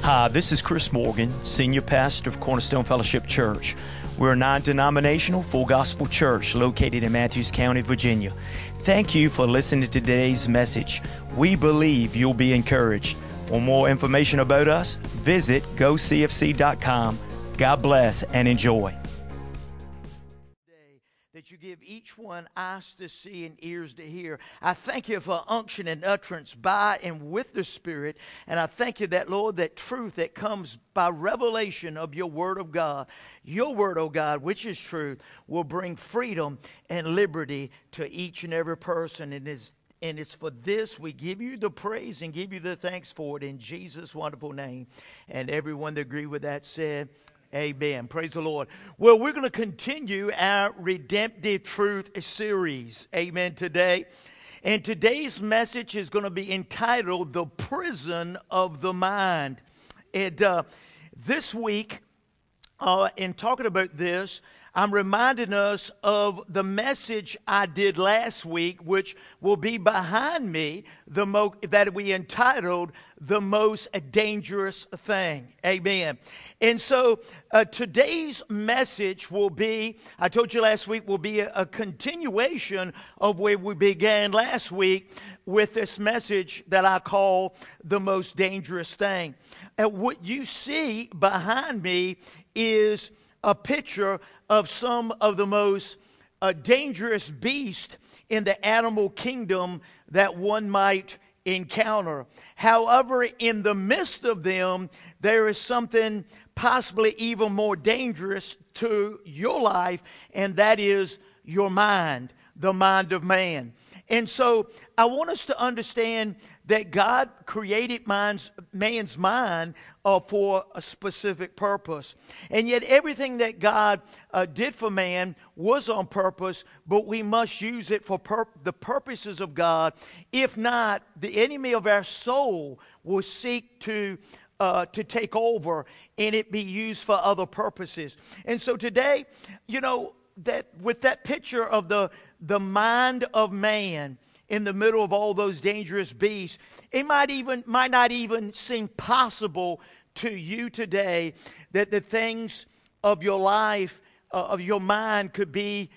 Hi, this is Chris Morgan, Senior Pastor of Cornerstone Fellowship Church. We're a non-denominational, full gospel church located in Matthews County, Virginia. Thank you for listening to today's message. We believe you'll be encouraged. For more information about us, visit gocfc.com. God bless and enjoy. That you give each one eyes to see and ears to hear. I thank you for unction and utterance by and with the Spirit. And I thank you that, Lord, that truth that comes by revelation of your Word of God, your Word, oh God, which is truth, will bring freedom and liberty to each and every person. And it's for this we give you the praise and give you the thanks for it in Jesus' wonderful name. And everyone that agree with that said, amen. Praise the Lord. Well, we're going to continue our Redemptive Truth series. Amen. Today. And today's message is going to be entitled The Prison of the Mind. And this week, in talking about this, I'm reminding us of the message I did last week, which will be behind me, that we entitled The Most Dangerous Thing. Amen. And so today's message will be, I told you last week, will be a continuation of where we began last week with this message that I call The Most Dangerous Thing. And what you see behind me is a picture of some of the most dangerous beasts in the animal kingdom that one might encounter. However, in the midst of them, there is something possibly even more dangerous to your life, and that is your mind, the mind of man. And so I want us to understand that God created man's mind for a specific purpose. And yet everything that God did for man was on purpose, but we must use it for the purposes of God. If not, the enemy of our soul will seek to take over and it be used for other purposes. And so today, you know, that with that picture of the mind of man in the middle of all those dangerous beasts, it might not even seem possible to you today that the things of your life, of your mind, could be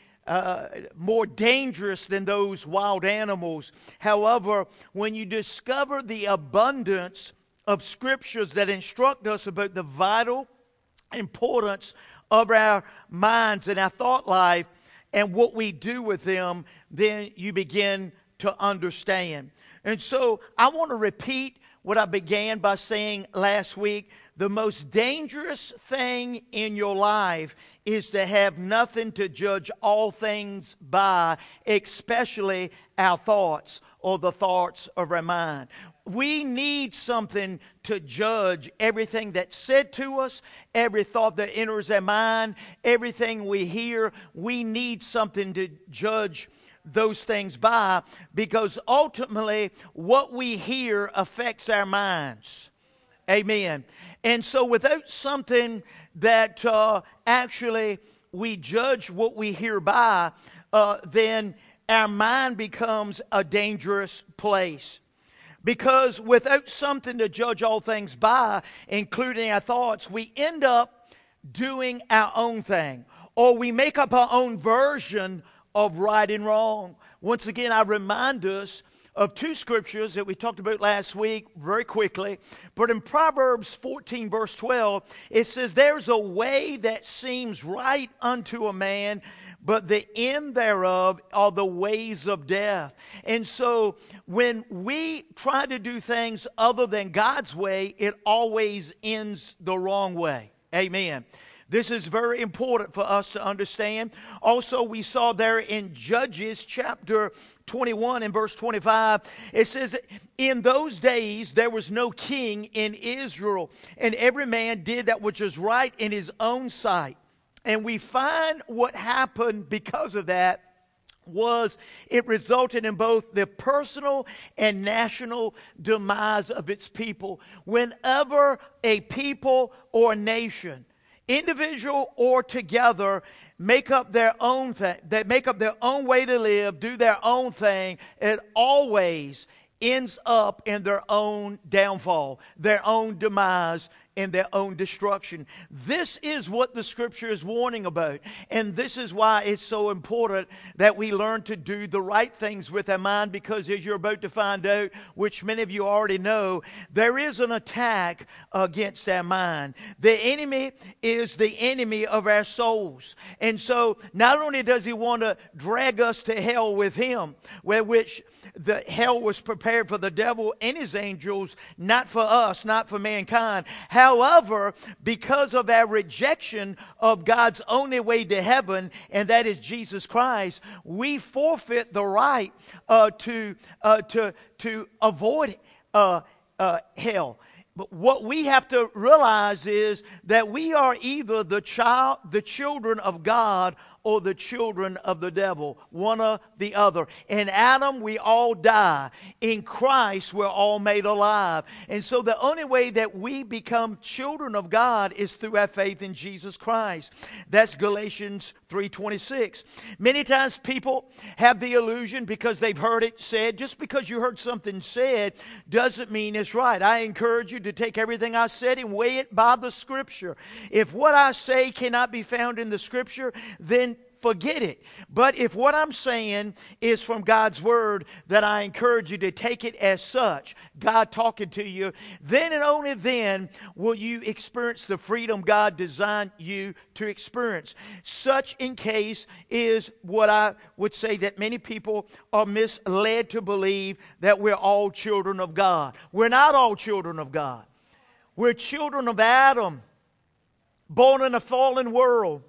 more dangerous than those wild animals. However, when you discover the abundance of scriptures that instruct us about the vital importance of our minds and our thought life and what we do with them, then you begin to understand. And so I want to repeat what I began by saying last week. The most dangerous thing in your life is to have nothing to judge all things by, especially our thoughts or the thoughts of our mind. We need something to judge everything that's said to us, every thought that enters our mind, everything we hear. We need something to judge those things by, because ultimately what we hear affects our minds. Amen. And so without something that actually we judge what we hear by, then our mind becomes a dangerous place. Because without something to judge all things by, including our thoughts, we end up doing our own thing, or we make up our own version of right and wrong. Once again, I remind us of two scriptures that we talked about last week very quickly. But in Proverbs 14, verse 12, it says, "There's a way that seems right unto a man, but the end thereof are the ways of death." And so when we try to do things other than God's way, it always ends the wrong way. Amen. This is very important for us to understand. Also, we saw there in Judges chapter 21 and verse 25, it says, "In those days there was no king in Israel, and every man did that which was right in his own sight." And we find what happened because of that was it resulted in both the personal and national demise of its people. Whenever a people or a nation, individual or together, make up their own thing, they make up their own way to live, do their own thing, it always ends up in their own downfall, their own demise, and their own destruction. This is what the Scripture is warning about. And this is why it's so important that we learn to do the right things with our mind, because as you're about to find out, which many of you already know, there is an attack against our mind. The enemy is the enemy of our souls. And so not only does he want to drag us to hell with him, which the hell was prepared for the devil and his angels, not for us, not for mankind. However, because of our rejection of God's only way to heaven, and that is Jesus Christ, we forfeit the right to avoid hell. But what we have to realize is that we are either the children of God or the children of the devil, one or the other. In Adam, we all die. In Christ, we're all made alive. And so the only way that we become children of God is through our faith in Jesus Christ. That's Galatians 3:26. Many times people have the illusion, because they've heard it said, just because you heard something said doesn't mean it's right. I encourage you to take everything I said and weigh it by the Scripture. If what I say cannot be found in the Scripture, then forget it. But if what I'm saying is from God's Word, then I encourage you to take it as such, God talking to you, then and only then will you experience the freedom God designed you to experience. Such in case is what I would say that many people are misled to believe, that we're all children of God. We're not all children of God. We're children of Adam, born in a fallen world.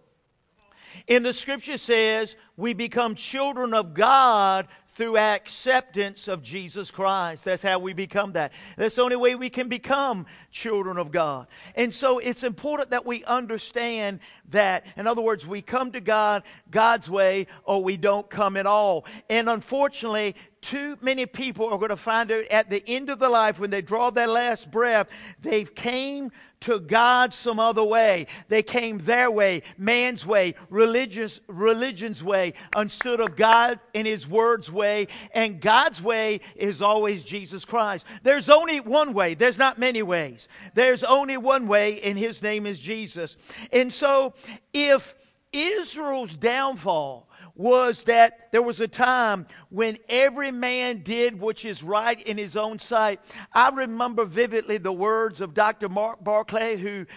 And the Scripture says we become children of God through our acceptance of Jesus Christ. That's how we become that. That's the only way we can become children of God. And so it's important that we understand that. In other words, we come to God God's way, or we don't come at all. And unfortunately, too many people are going to find out at the end of their life, when they draw their last breath, they've came to God some other way. They came their way, man's way, religion's way, instead of God and His Word's way. And God's way is always Jesus Christ. There's only one way. There's not many ways. There's only one way, and His name is Jesus. And so if Israel's downfall was that there was a time when every man did which is right in his own sight. I remember vividly the words of Dr. Mark Barclay,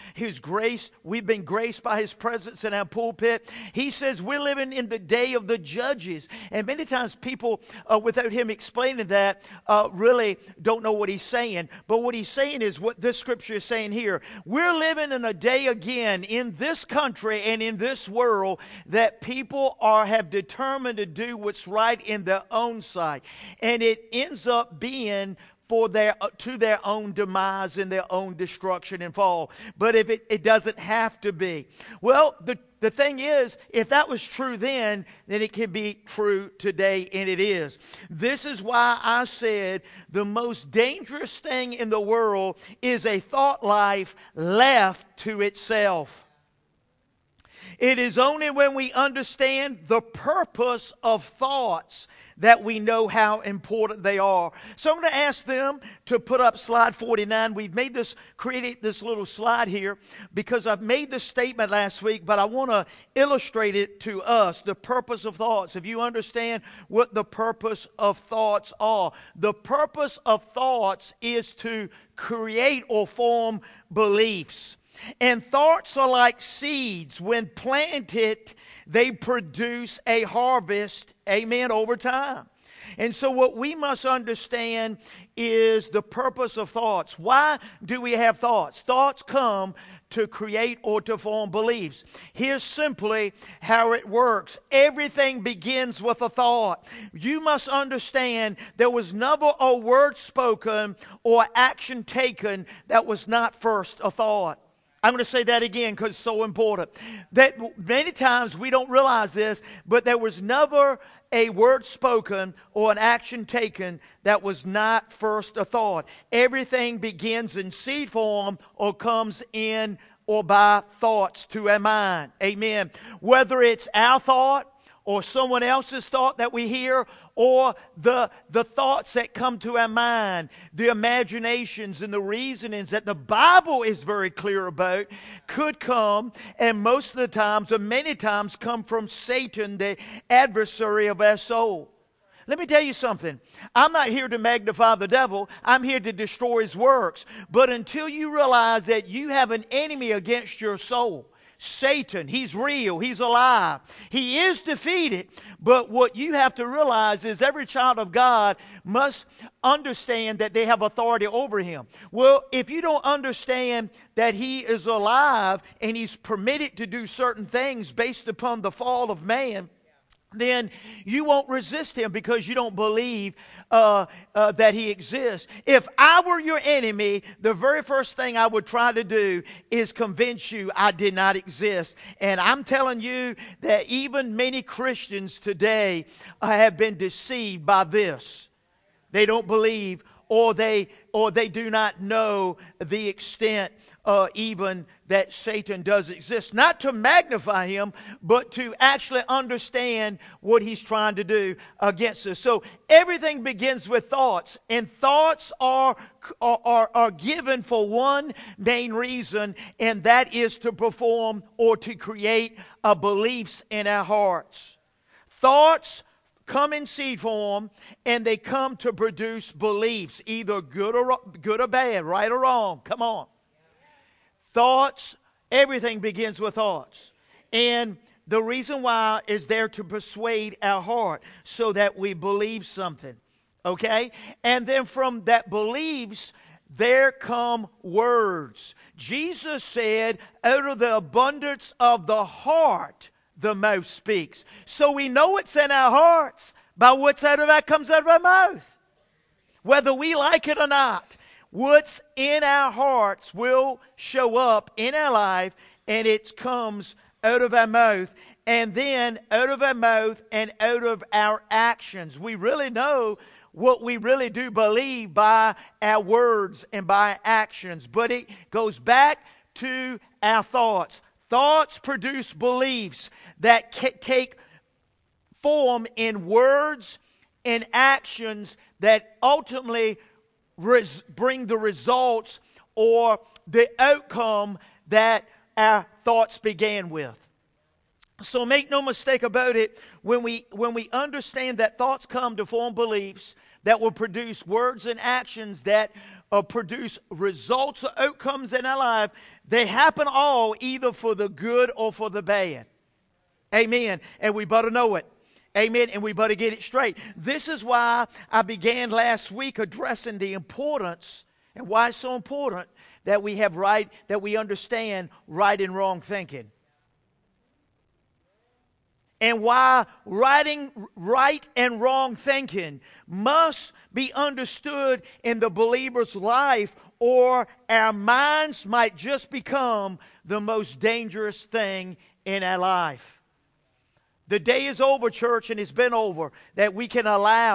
we've been graced by his presence in our pulpit. He says we're living in the day of the judges. And many times people, without him explaining that, really don't know what he's saying. But what he's saying is what this scripture is saying here. We're living in a day again in this country and in this world that people have determined to do what's right in their own sight, and it ends up being to their own demise and their own destruction and fall. But if it doesn't have to be. Well, the thing is, if that was true then it can be true today, and it is. This is why I said the most dangerous thing in the world is a thought life left to itself. It is only when we understand the purpose of thoughts that we know how important they are. So I'm going to ask them to put up slide 49. We've created this little slide here because I've made this statement last week, but I want to illustrate it to us, the purpose of thoughts. If you understand what the purpose of thoughts are, the purpose of thoughts is to create or form beliefs. And thoughts are like seeds. When planted, they produce a harvest, amen, over time. And so what we must understand is the purpose of thoughts. Why do we have thoughts? Thoughts come to create or to form beliefs. Here's simply how it works. Everything begins with a thought. You must understand there was never a word spoken or action taken that was not first a thought. I'm going to say that again because it's so important. That many times we don't realize this, but there was never a word spoken or an action taken that was not first a thought. Everything begins in seed form or comes in or by thoughts to our mind. Amen. Whether it's our thought or someone else's thought that we hear, or the thoughts that come to our mind, the imaginations and the reasonings that the Bible is very clear about, could come, and most of the times, or many times, come from Satan, the adversary of our soul. Let me tell you something. I'm not here to magnify the devil. I'm here to destroy his works. But until you realize that you have an enemy against your soul, Satan, he's real, he's alive, he is defeated. But what you have to realize is every child of God must understand that they have authority over him. Well, if you don't understand that he is alive and he's permitted to do certain things based upon the fall of man, then you won't resist him because you don't believe that he exists. If I were your enemy, the very first thing I would try to do is convince you I did not exist. And I'm telling you that even many Christians today have been deceived by this. They don't believe, or they do not know the extent even that Satan does exist. Not to magnify him, but to actually understand what he's trying to do against us. So everything begins with thoughts, and thoughts are given for one main reason, and that is to perform or to create beliefs in our hearts. Thoughts come in seed form, and they come to produce beliefs, either good or bad, right or wrong. Come on. Thoughts, everything begins with thoughts. And the reason why is there to persuade our heart so that we believe something. Okay? And then from that beliefs, there come words. Jesus said, out of the abundance of the heart, the mouth speaks. So we know what's in our hearts by what's out of that comes out of our mouth. Whether we like it or not. What's in our hearts will show up in our life, and it comes out of our mouth, and then out of our mouth and out of our actions. We really know what we really do believe by our words and by our actions, but it goes back to our thoughts. Thoughts produce beliefs that take form in words and actions that ultimately bring the results or the outcome that our thoughts began with. So make no mistake about it, when we understand that thoughts come to form beliefs that will produce words and actions that produce results or outcomes in our life, they happen all either for the good or for the bad. Amen. And we better know it. Amen. And we better get it straight. This is why I began last week addressing the importance and why it's so important that we understand right and wrong thinking. And why right and wrong thinking must be understood in the believer's life, or our minds might just become the most dangerous thing in our life. The day is over, church, and it's been over, that we should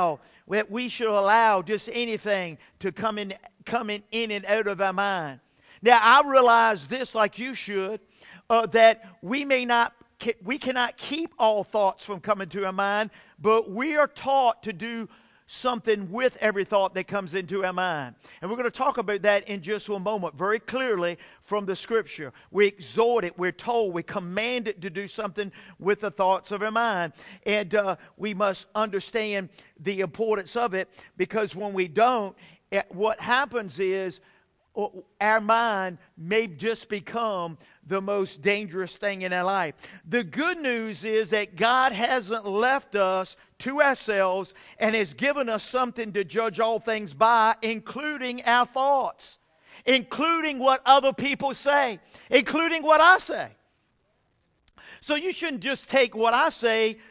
allow just anything to come in and out of our mind. Now, I realize this, like you should, that we cannot keep all thoughts from coming to our mind, but we are taught to do something with every thought that comes into our mind. And we're going to talk about that in just one moment, very clearly from the Scripture. We exhort it, we're told, we command it to do something with the thoughts of our mind. And we must understand the importance of it, because when we don't, what happens is our mind may just become the most dangerous thing in our life. The good news is that God hasn't left us to ourselves and has given us something to judge all things by, including our thoughts, including what other people say, including what I say. So you shouldn't just take what I say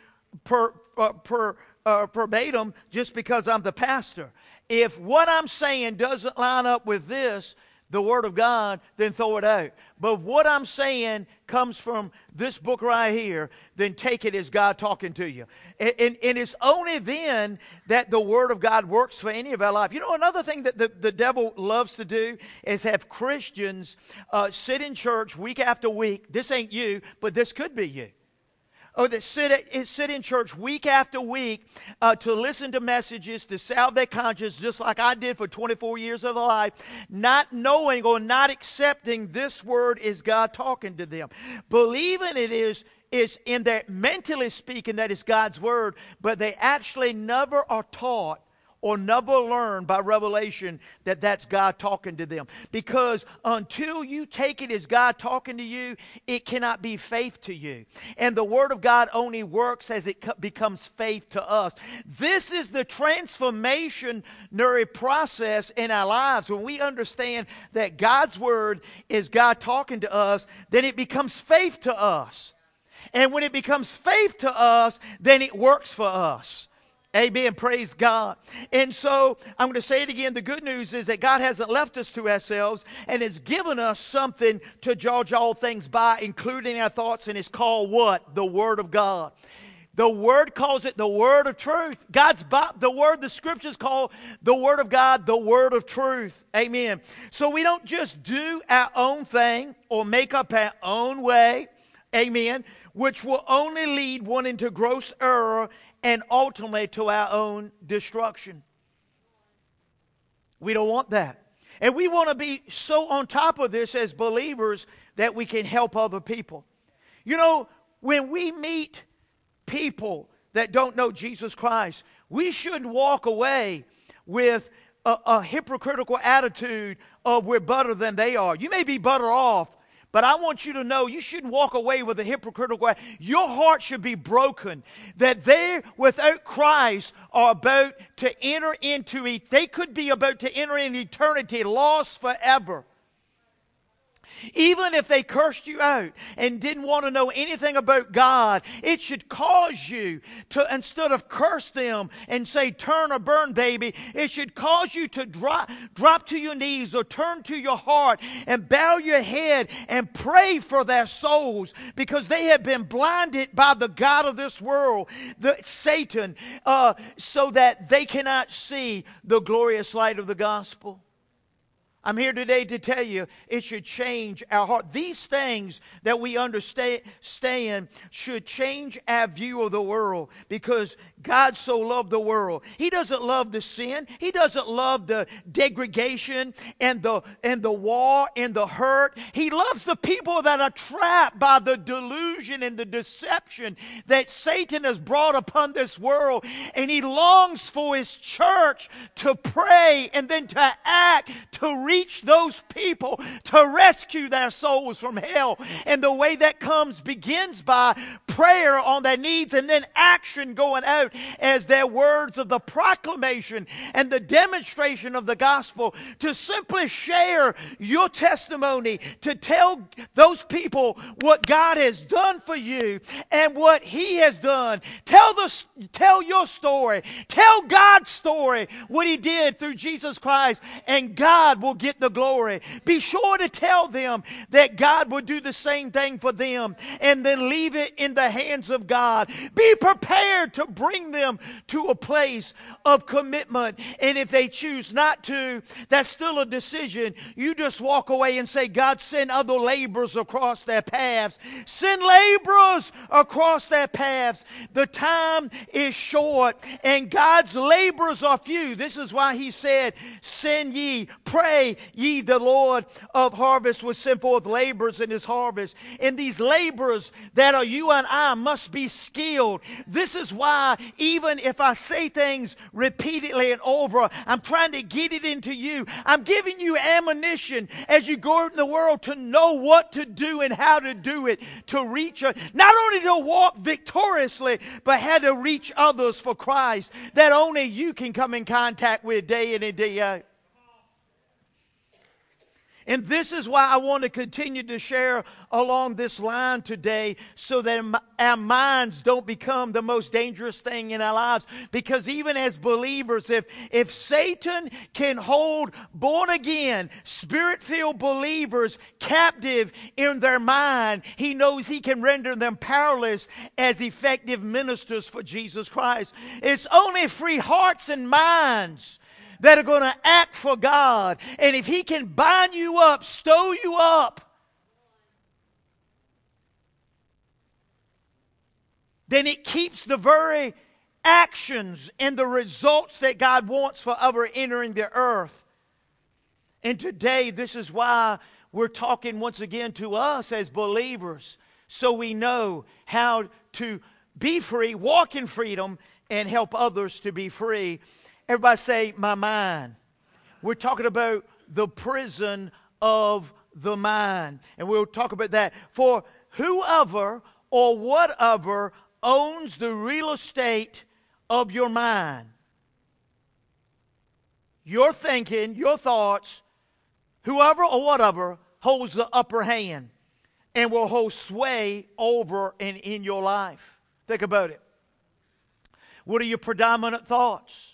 verbatim just because I'm the pastor. If what I'm saying doesn't line up with this, the Word of God, then throw it out. But if what I'm saying comes from this book right here, then take it as God talking to you. And it's only then that the Word of God works for any of our life. You know, another thing that the devil loves to do is have Christians sit in church week after week. This ain't you, but this could be you. or that sit in church week after week to listen to messages, to salve their conscience, just like I did for 24 years of their life, not knowing or not accepting this word is God talking to them. Believing it is in their mentally speaking that it's God's word, but they actually never are taught or never learn by revelation that that's God talking to them. Because until you take it as God talking to you, it cannot be faith to you. And the Word of God only works as it becomes faith to us. This is the transformationary process in our lives. When we understand that God's Word is God talking to us, then it becomes faith to us. And when it becomes faith to us, then it works for us. Amen. Praise God. And so I'm going to say it again. The good news is that God hasn't left us to ourselves and has given us something to judge all things by, including our thoughts, and it's called what? The Word of God. The Word calls it the Word of truth. The Scriptures call the Word of God the Word of truth. Amen. So we don't just do our own thing or make up our own way. Amen. Which will only lead one into gross error and ultimately to our own destruction. We don't want that. And we want to be so on top of this as believers that we can help other people. You know, when we meet people that don't know Jesus Christ, we shouldn't walk away with a hypocritical attitude of we're better than they are. You may be better off, but I want you to know you shouldn't walk away with a hypocritical. Your heart should be broken that they, without Christ, are about to enter into they could be about to enter in eternity, lost forever. Even if they cursed you out and didn't want to know anything about God, it should cause you to, instead of curse them and say, turn or burn, baby, it should cause you to drop to your knees or turn to your heart and bow your head and pray for their souls, because they have been blinded by the God of this world, Satan, so that they cannot see the glorious light of the gospel. I'm here today to tell you it should change our heart. These things that we understand should change our view of the world, because God so loved the world. He doesn't love the sin. He doesn't love the degradation and the war and the hurt. He loves the people that are trapped by the delusion and the deception that Satan has brought upon this world. And he longs for his church to pray and then to act, to reach those people, to rescue their souls from hell. And the way that begins by prayer on their needs and then action going out as their words of the proclamation and the demonstration of the gospel, to simply share your testimony, to tell those people what God has done for you and what He has done. Tell your story. Tell God's story, what He did through Jesus Christ, and God will get the glory. Be sure to tell them that God will do the same thing for them, and then leave it in the hands of God. Be prepared to bring them to a place of commitment. And if they choose not to, that's still a decision. You just walk away and say, God, send other laborers across their paths. Send laborers across their paths. The time is short and God's laborers are few. This is why He said, send ye, pray ye, the Lord of harvest will send forth laborers in His harvest. And these laborers that are you and I must be skilled. This is why even if I say things repeatedly and over, I'm trying to get it into you. I'm giving you ammunition as you go out in the world to know what to do and how to do it, to reach, not only to walk victoriously, but how to reach others for Christ that only you can come in contact with day in and day out. And this is why I want to continue to share along this line today, so that our minds don't become the most dangerous thing in our lives. Because even as believers, if Satan can hold born-again, Spirit-filled believers captive in their mind, he knows he can render them powerless as effective ministers for Jesus Christ. It's only free hearts and minds that are going to act for God. And if He can bind you up, stow you up, then it keeps the very actions and the results that God wants for ever entering the earth. And today, this is why we're talking once again to us as believers, so we know how to be free, walk in freedom, and help others to be free. Everybody say, my mind. We're talking about the prison of the mind. And we'll talk about that. For whoever or whatever owns the real estate of your mind, your thinking, your thoughts, whoever or whatever holds the upper hand and will hold sway over and in your life. Think about it. What are your predominant thoughts?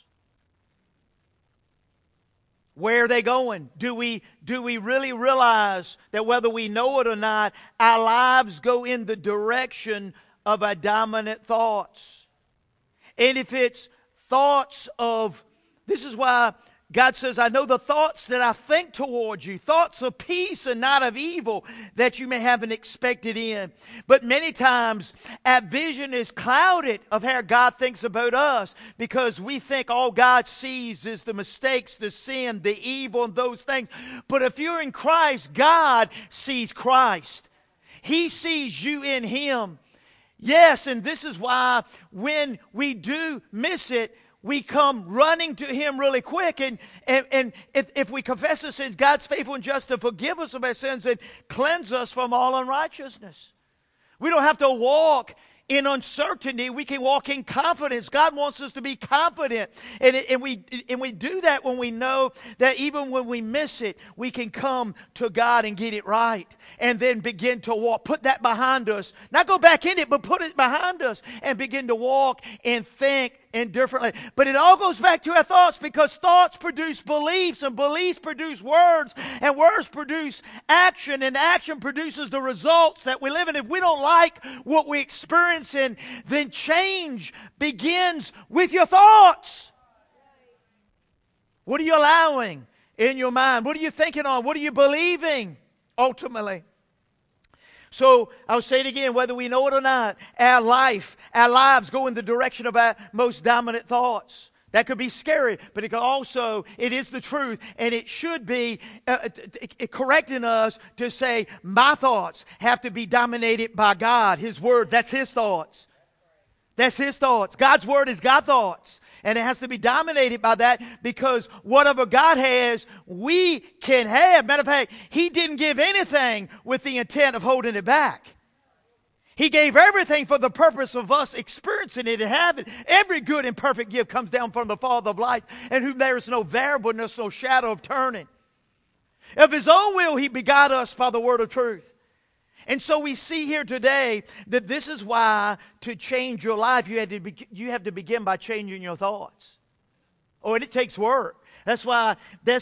Where are they going? Do we really realize that whether we know it or not, our lives go in the direction of our dominant thoughts? And if it's thoughts of, this is why God says, I know the thoughts that I think towards you, thoughts of peace and not of evil, that you may have an expected end. But many times, our vision is clouded of how God thinks about us, because we think all God sees is the mistakes, the sin, the evil, and those things. But if you're in Christ, God sees Christ. He sees you in Him. Yes, and this is why when we do miss it, we come running to Him really quick. And if we confess our sins, God's faithful and just to forgive us of our sins and cleanse us from all unrighteousness. We don't have to walk in uncertainty. We can walk in confidence. God wants us to be confident. And we do that when we know that even when we miss it, we can come to God and get it right. And then begin to walk. Put that behind us. Not go back in it, but put it behind us. And begin to walk and think indifferently. But it all goes back to our thoughts, because thoughts produce beliefs, and beliefs produce words, and words produce action, and action produces the results that we live in. If we don't like what we experience in, then change begins with your thoughts. What are you allowing in your mind? What are you thinking on? What are you believing ultimately? So I'll say it again, whether we know it or not, our lives go in the direction of our most dominant thoughts. That could be scary, but it is the truth, and it should be correcting us to say, my thoughts have to be dominated by God, His Word. That's His thoughts. That's His thoughts. God's Word is God's thoughts. And it has to be dominated by that, because whatever God has, we can have. Matter of fact, He didn't give anything with the intent of holding it back. He gave everything for the purpose of us experiencing it and having it. Every good and perfect gift comes down from the Father of light, and whom there is no variableness, no shadow of turning. Of His own will He begot us by the word of truth. And so we see here today that this is why, to change your life, you have to begin by changing your thoughts. Oh, and it takes work. That's why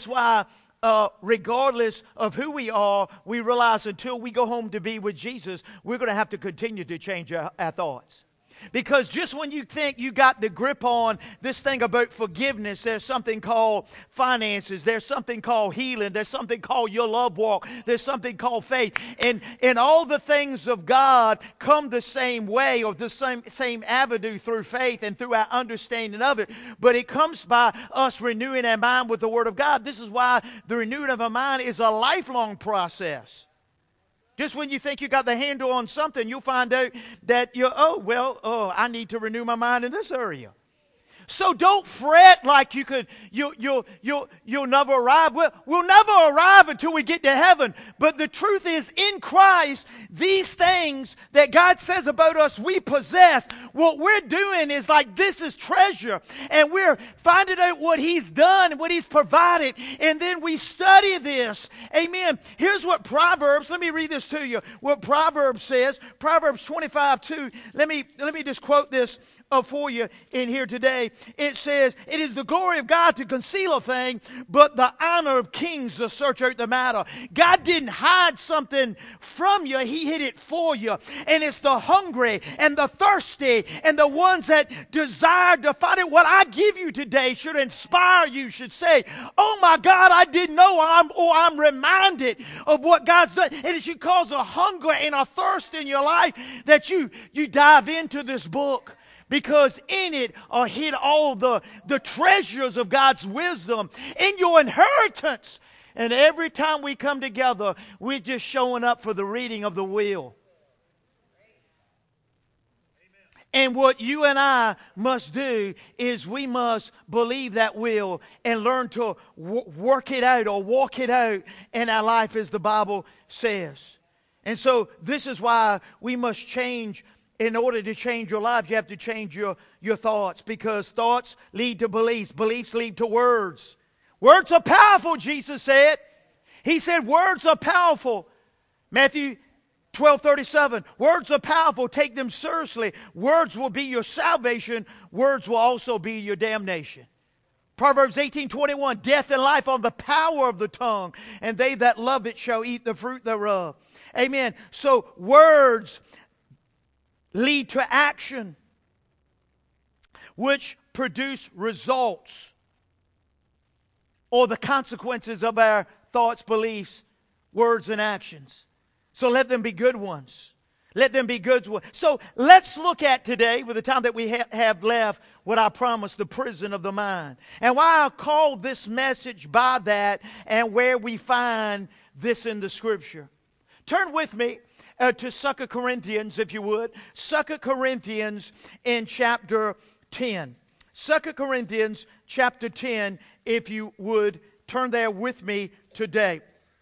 regardless of who we are, we realize until we go home to be with Jesus, we're going to have to continue to change our thoughts. Because just when you think you got the grip on this thing about forgiveness, there's something called finances, there's something called healing, there's something called your love walk, there's something called faith. And all the things of God come the same way, or the same avenue, through faith and through our understanding of it. But it comes by us renewing our mind with the Word of God. This is why the renewing of our mind is a lifelong process. Just when you think you got the handle on something, you'll find out that I need to renew my mind in this area. So don't fret like you'll never arrive. We'll never arrive until we get to heaven. But the truth is, in Christ, these things that God says about us, we possess. What we're doing is like, this is treasure. And we're finding out what He's done and what He's provided. And then we study this. Amen. Here's what Proverbs, let me read this to you. What Proverbs says, Proverbs 25:2. Let me just quote this for you in here today. It says, it is the glory of God to conceal a thing, but the honor of kings to search out the matter. God didn't hide something from you. He hid it for you. And it's the hungry and the thirsty and the ones that desire to find it. What I give you today should inspire you, should say, oh my God, I didn't know, I'm reminded of what God's done. And it should cause a hunger and a thirst in your life that you dive into this book. Because in it are hid all the treasures of God's wisdom in your inheritance. And every time we come together, we're just showing up for the reading of the will. And what you and I must do is we must believe that will and learn to work it out or walk it out in our life as the Bible says. And so this is why we must change. In order to change your life, you have to change your thoughts, because thoughts lead to beliefs. Beliefs lead to words. Words are powerful, Jesus said. He said words are powerful. Matthew 12:37. Words are powerful. Take them seriously. Words will be your salvation. Words will also be your damnation. Proverbs 18:21. Death and life are the power of the tongue, and they that love it shall eat the fruit thereof. Amen. So words lead to action, which produce results or the consequences of our thoughts, beliefs, words, and actions. So let them be good ones. Let them be good ones. So let's look at today, with the time that we have left, what I promised, the prison of the mind. And why I call this message by that, and where we find this in the Scripture. Turn with me to 2 Corinthians, if you would. 2 Corinthians in chapter 10. 2 Corinthians chapter 10, if you would. Turn there with me today.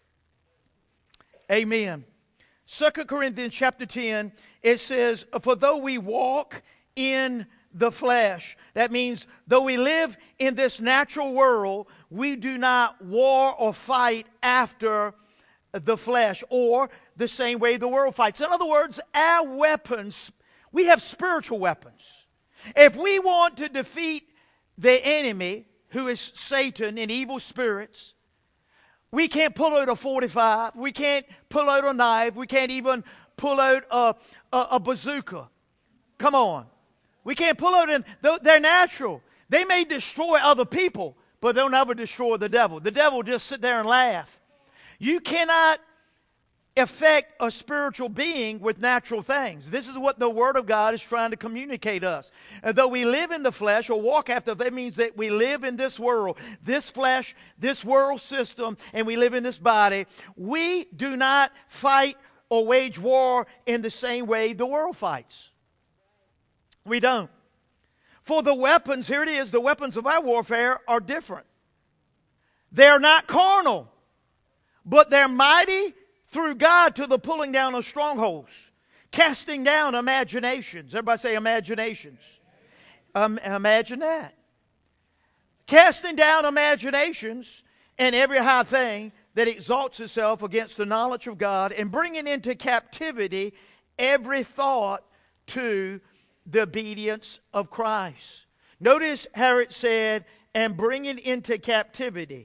Amen. 2 Corinthians chapter 10, it says, for though we walk in the flesh, that means though we live in this natural world, we do not war or fight after the flesh, or the same way the world fights. In other words, our weapons, we have spiritual weapons. If we want to defeat the enemy, who is Satan and evil spirits, we can't pull out a 45. We can't pull out a knife. We can't even pull out a bazooka. Come on. We can't pull out them. They're natural. They may destroy other people, but they'll never destroy the devil. The devil will just sit there and laugh. You cannot affect a spiritual being with natural things. This is what the Word of God is trying to communicate us. And though we live in the flesh or walk after, that means that we live in this world, this flesh, this world system, and we live in this body. We do not fight or wage war in the same way the world fights. We don't. For the weapons, here it is, the weapons of our warfare are different. They're not carnal, but they're mighty through God to the pulling down of strongholds, casting down imaginations. Everybody say imaginations. Imagine that. Casting down imaginations and every high thing that exalts itself against the knowledge of God, and bringing into captivity every thought to the obedience of Christ. Notice how it said, and bringing into captivity.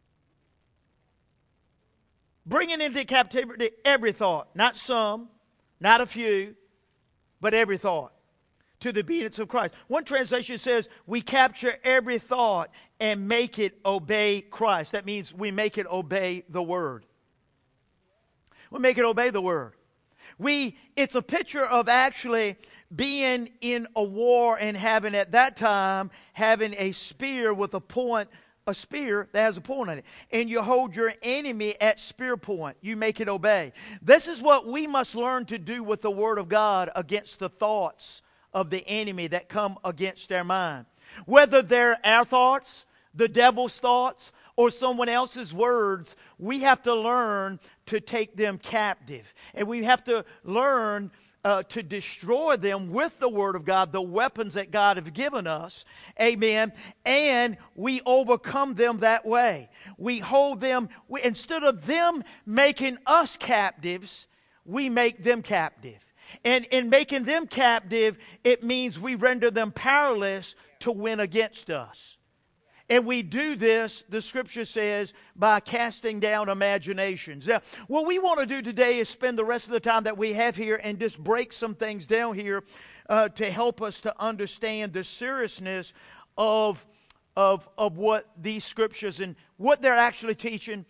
Bringing into captivity every thought, not some, not a few, but every thought to the obedience of Christ. One translation says, we capture every thought and make it obey Christ. That means we make it obey the Word. We make it obey the Word. It's a picture of actually being in a war and having, at that time, having a spear with a point, a spear that has a point on it. And you hold your enemy at spear point. You make it obey. This is what we must learn to do with the Word of God against the thoughts of the enemy that come against our mind. Whether they're our thoughts, the devil's thoughts, or someone else's words, we have to learn to take them captive. And we have to learn to destroy them with the Word of God, the weapons that God has given us. Amen. And we overcome them that way. We hold them, instead of them making us captives, we make them captive. And in making them captive, it means we render them powerless to win against us. And we do this, the scripture says, by casting down imaginations. Now, what we want to do today is spend the rest of the time that we have here and just break some things down here to help us to understand the seriousness of what these scriptures and what they're actually teaching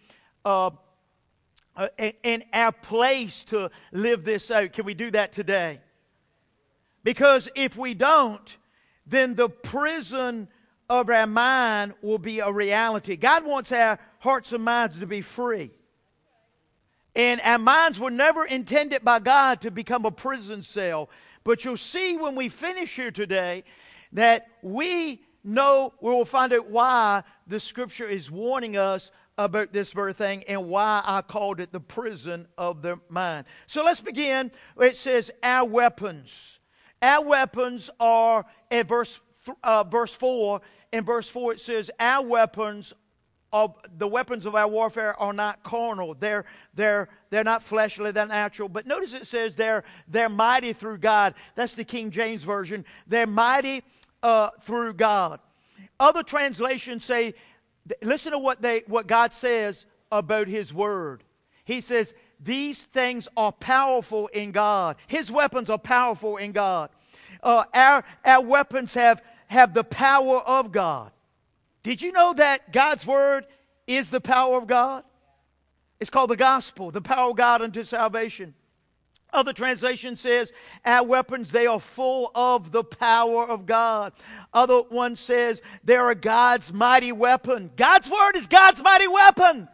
and our place to live this out. Can we do that today? Because if we don't, then the prison of our mind will be a reality. God wants our hearts and minds to be free. And our minds were never intended by God to become a prison cell. But you'll see when we finish here today that we will find out why the scripture is warning us about this very thing and why I called it the prison of the mind. So let's begin. It says our weapons. Our weapons are, at verse 4, in verse 4 it says, our weapons, the weapons of our warfare are not carnal. They're not fleshly, they're natural. But notice it says they're mighty through God. That's the King James Version. They're mighty through God. Other translations say, listen to what God says about His Word. He says, these things are powerful in God. His weapons are powerful in God. Our weapons have the power of God. Did you know that God's Word is the power of God? It's called the gospel, the power of God unto salvation. Other translation says, our weapons, they are full of the power of God. Other one says, they are God's mighty weapon. God's Word is God's mighty weapon.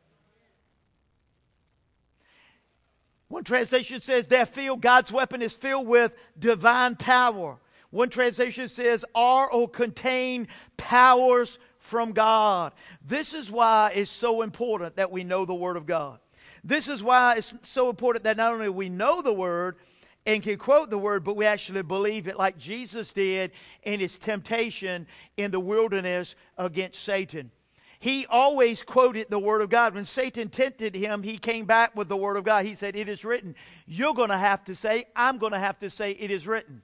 One translation says, God's weapon is filled with divine power. One translation says, are or contain powers from God. This is why it's so important that we know the Word of God. This is why it's so important that not only we know the Word and can quote the Word, but we actually believe it like Jesus did in His temptation in the wilderness against Satan. He always quoted the Word of God. When Satan tempted Him, He came back with the Word of God. He said, it is written. You're going to have to say, I'm going to have to say, it is written.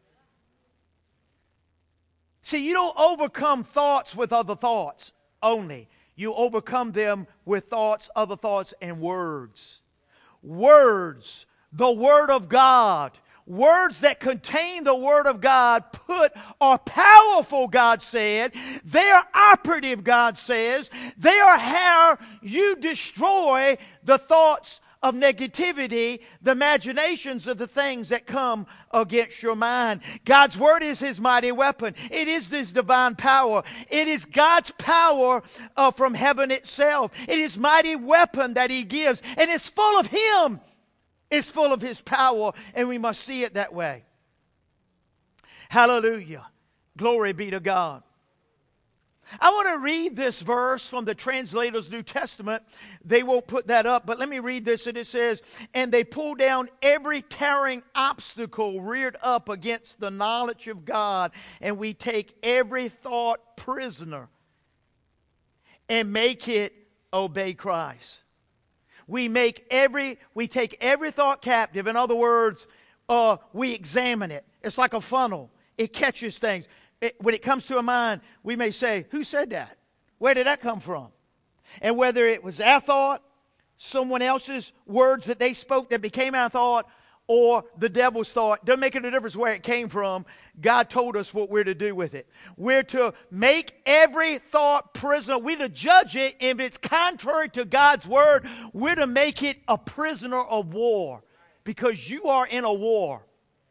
See, you don't overcome thoughts with other thoughts only. You overcome them with thoughts, other thoughts, and words. Words, the Word of God. Words that contain the Word of God are powerful, God said. They are operative, God says. They are how you destroy the thoughts of negativity, the imaginations of the things that come against your mind. God's Word is His mighty weapon. It is this divine power. It is God's power from heaven itself. It is mighty weapon that He gives, and it's full of Him. It's full of His power, and we must see it that way. Hallelujah. Glory be to God. I want to read this verse from the Translators' New Testament. They won't put that up, but let me read this. And it says, and they pull down every towering obstacle reared up against the knowledge of God, and we take every thought prisoner and make it obey Christ. We take every thought captive. In other words, we examine it. It's like a funnel. It catches things. When it comes to a mind, we may say, who said that? Where did that come from? And whether it was our thought, someone else's words that they spoke that became our thought, or the devil's thought, doesn't make any difference where it came from. God told us what we're to do with it. We're to make every thought prisoner. We're to judge it. If it's contrary to God's Word, we're to make it a prisoner of war, because you are in a war.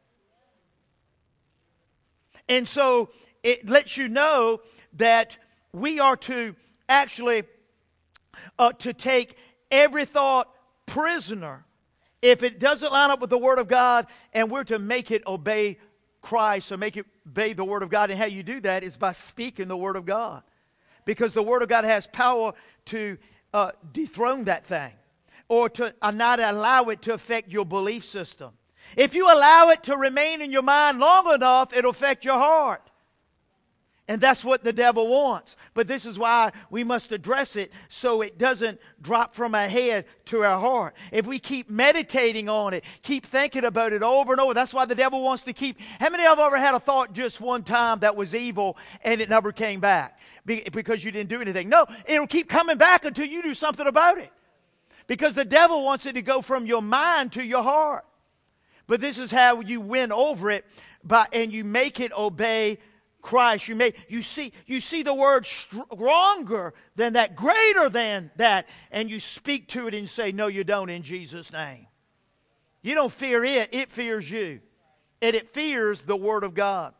And so it lets you know that we are to actually to take every thought prisoner if it doesn't line up with the Word of God, and we're to make it obey Christ, or make it obey the Word of God. And how you do that is by speaking the Word of God, because the Word of God has power to dethrone that thing, or to not allow it to affect your belief system. If you allow it to remain in your mind long enough, it'll affect your heart. And that's what the devil wants. But this is why we must address it so it doesn't drop from our head to our heart. If we keep meditating on it, keep thinking about it over and over, that's why the devil wants to keep. How many of you have ever had a thought just one time that was evil and it never came back because you didn't do anything? No, it'll keep coming back until you do something about it. Because the devil wants it to go from your mind to your heart. But this is how you win over it, and you make it obey Christ. You see the word stronger than that, greater than that, and you speak to it and say, no, you don't, in Jesus' name. You don't fear it, it fears you. And it fears the Word of God.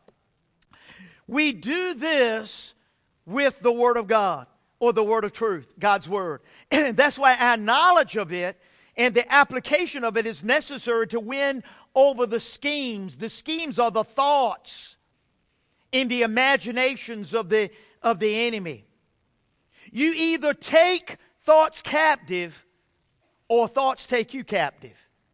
We do this with the Word of God, or the Word of truth, God's Word. And that's why our knowledge of it and the application of it is necessary to win over the schemes. The schemes are the thoughts in the imaginations of the enemy. You either take thoughts captive or thoughts take you captive.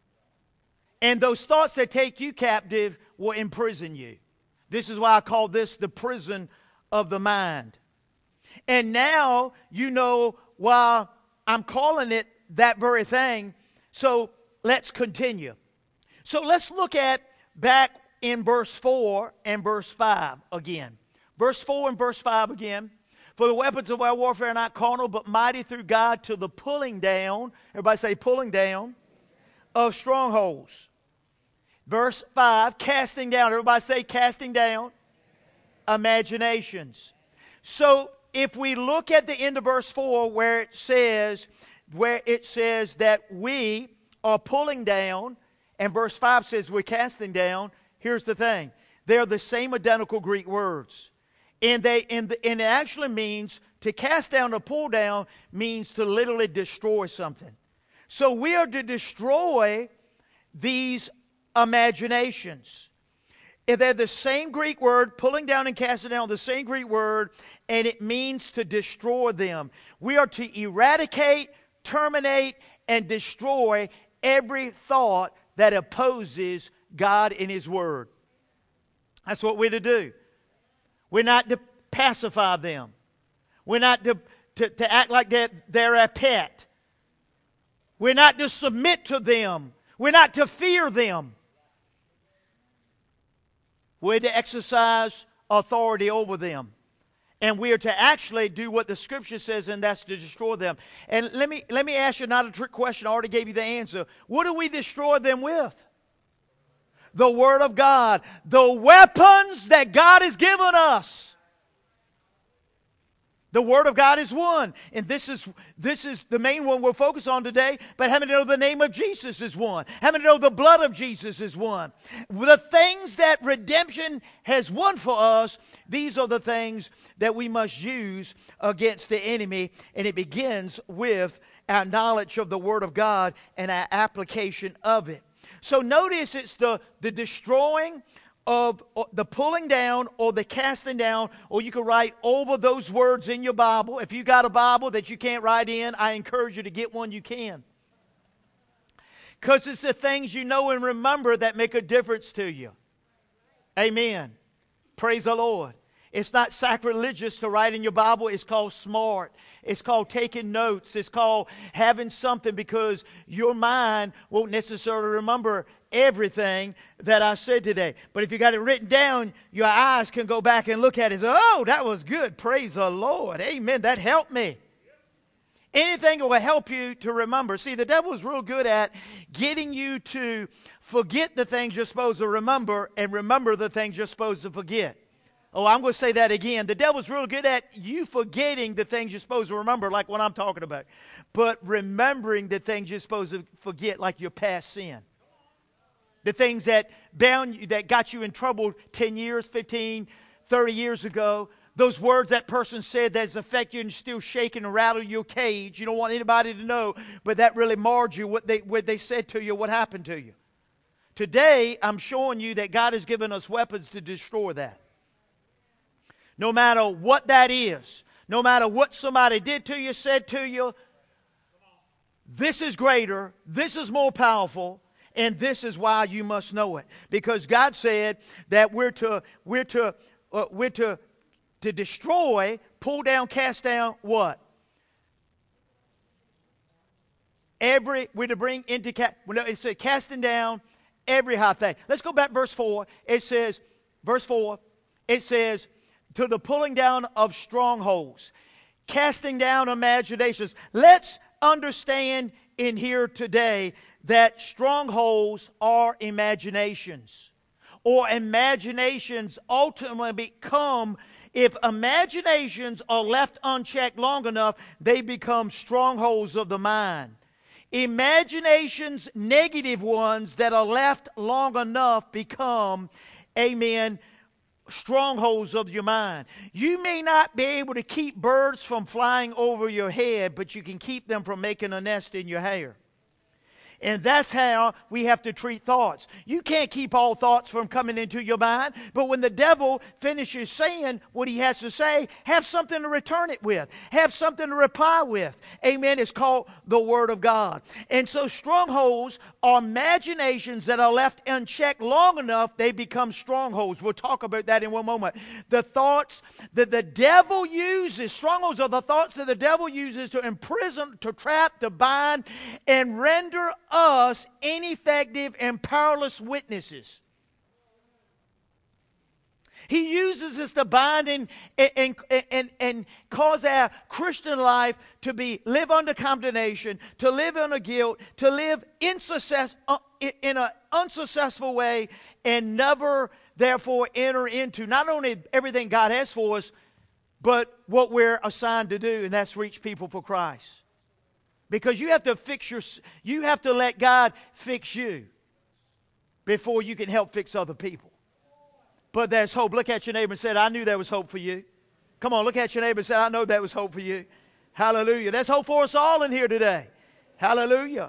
And those thoughts that take you captive will imprison you. This is why I call this the prison of the mind. And now you know why I'm calling it that very thing. So let's continue. So let's look at back in verse 4 and verse 5 again. Verse 4 and verse 5 again. For the weapons of our warfare are not carnal, but mighty through God to the pulling down. Everybody say pulling down. Of strongholds. Verse 5, casting down. Everybody say casting down. Imaginations. So if we look at the end of verse 4 where it says that we are pulling down, and verse 5 says we're casting down, here's the thing. They're the same identical Greek words. And it actually means to cast down or pull down means to literally destroy something. So we are to destroy these imaginations. If they're the same Greek word, pulling down and casting down, the same Greek word, and it means to destroy them. We are to eradicate, terminate, and destroy every thought that opposes God and His Word. That's what we're to do. We're not to pacify them. We're not to act like they're a pet. We're not to submit to them. We're not to fear them. We're to exercise authority over them. And we are to actually do what the Scripture says, and that's to destroy them. And let me ask you not a trick question. I already gave you the answer. What do we destroy them with? The Word of God. The weapons that God has given us. The Word of God is one. And this is the main one we'll focus on today. But how many know the name of Jesus is one? How many know the blood of Jesus is one? The things that redemption has won for us, these are the things that we must use against the enemy. And it begins with our knowledge of the Word of God and our application of it. So notice it's the destroying of the pulling down or the casting down, or you can write over those words in your Bible. If you got a Bible that you can't write in, I encourage you to get one you can. Because it's the things you know and remember that make a difference to you. Amen. Praise the Lord. It's not sacrilegious to write in your Bible. It's called smart. It's called taking notes. It's called having something, because your mind won't necessarily remember everything that I said today. But if you got it written down, your eyes can go back and look at it and say, oh, that was good. Praise the Lord. Amen. That helped me. Anything that will help you to remember. See, the devil is real good at getting you to forget the things you're supposed to remember and remember the things you're supposed to forget. Oh, I'm going to say that again. The devil's real good at you forgetting the things you're supposed to remember, like what I'm talking about. But remembering the things you're supposed to forget, like your past sin. The things that bound you, that got you in trouble 10 years, 15, 30 years ago. Those words that person said that's affected you and still shaking and rattling your cage. You don't want anybody to know, but that really marred you, what they said to you, what happened to you. Today, I'm showing you that God has given us weapons to destroy that. No matter what that is, no matter what somebody did to you, said to you, this is greater, this is more powerful, and this is why you must know it. Because God said that we're to To destroy, pull down, cast down, what? We're to bring into it says casting down every high thing. Let's go back verse 4. It says, verse 4, it says, to the pulling down of strongholds, casting down imaginations. Let's understand in here today that strongholds are imaginations. Or imaginations ultimately become, if imaginations are left unchecked long enough, they become strongholds of the mind. Imaginations, negative ones that are left long enough become, amen, strongholds of your mind. You may not be able to keep birds from flying over your head, but you can keep them from making a nest in your hair. And that's how we have to treat thoughts. You can't keep all thoughts from coming into your mind, but when the devil finishes saying what he has to say, have something to return it with. Have something to reply with. Amen. It's called the Word of God. And so strongholds are imaginations that are left unchecked long enough, they become strongholds. We'll talk about that in one moment. The thoughts that the devil uses, strongholds are the thoughts that the devil uses to imprison, to trap, to bind, and render us ineffective and powerless witnesses. He uses us to bind and cause our Christian life to live under condemnation, to live under guilt, to live in an unsuccessful way, and never, therefore, enter into not only everything God has for us, but what we're assigned to do, and that's reach people for Christ. Because you have to let God fix you before you can help fix other people. But there's hope. Look at your neighbor and say, I knew there was hope for you. Come on, look at your neighbor and say, I know there was hope for you. Hallelujah. There's hope for us all in here today. Hallelujah.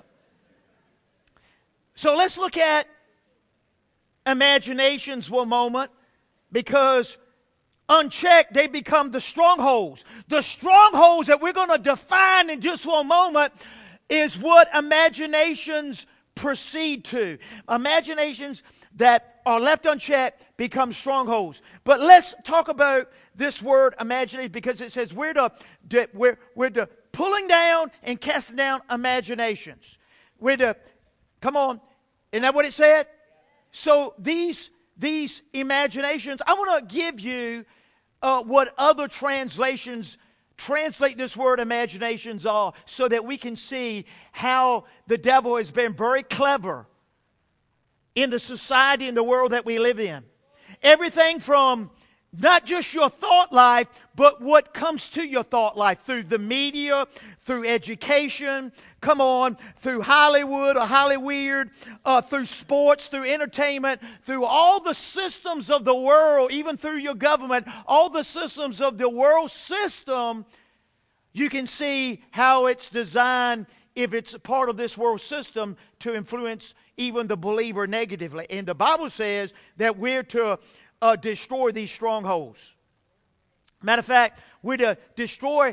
So let's look at imaginations for a moment, because unchecked, they become the strongholds. The strongholds that we're going to define in just one moment is what imaginations proceed to. Imaginations that are left unchecked become strongholds. But let's talk about this word imagination, because it says we're to pulling down and casting down imaginations. Come on, isn't that what it said? So these imaginations, I want to give you what other translations translate this word imaginations are, so that we can see how the devil has been very clever in the society and the world that we live in. Everything from not just your thought life, but what comes to your thought life through the media, through education, come on, through Hollywood or Hollyweird, through sports, through entertainment, through all the systems of the world, even through your government, all the systems of the world system, you can see how it's designed, if it's a part of this world system, to influence even the believer negatively. And the Bible says that we're to destroy these strongholds. Matter of fact, we're to destroy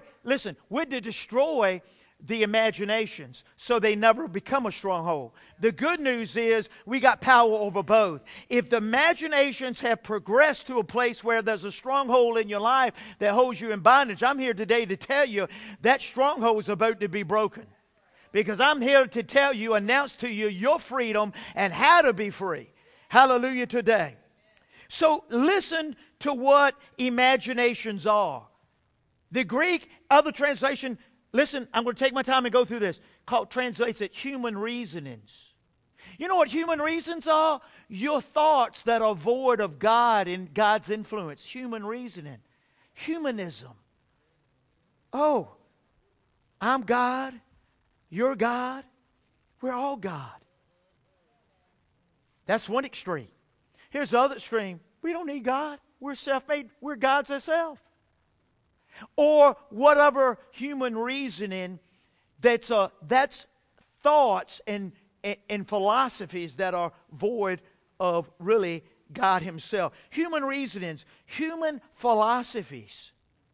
the imaginations so they never become a stronghold. The good news is we got power over both. If the imaginations have progressed to a place where there's a stronghold in your life that holds you in bondage, I'm here today to tell you that stronghold is about to be broken. Because I'm here to tell you, announce to you your freedom and how to be free. Hallelujah today. So listen to what imaginations are. The Greek, other translation, listen, I'm going to take my time and go through this. Translates it human reasonings. You know what human reasons are? Your thoughts that are void of God and God's influence. Human reasoning. Humanism. Oh, I'm God. You're God. We're all God. That's one extreme. Here's the other extreme. We don't need God. We're self-made. We're God's ourselves. Or whatever human reasoning that's thoughts and philosophies that are void of really God Himself. Human reasonings, human philosophies.